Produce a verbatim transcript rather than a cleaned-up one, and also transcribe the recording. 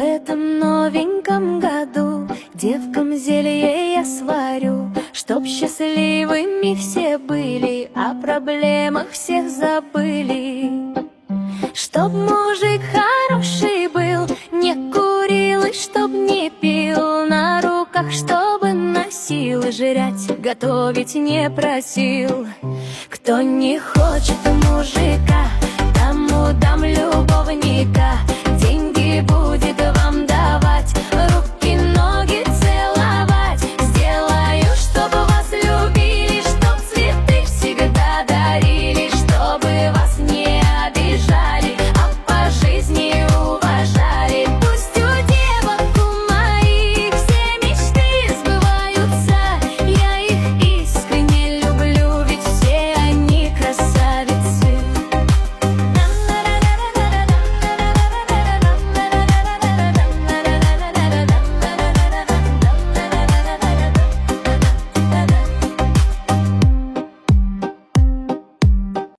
этом новеньком году девкам зелье я сварю, чтоб счастливыми все были, о проблемах всех забыли. Чтоб мужик хороший был, не курил и чтоб не пил, на руках чтобы носил, и жрать готовить не просил. Кто не хочет мужика, тому дам любовника.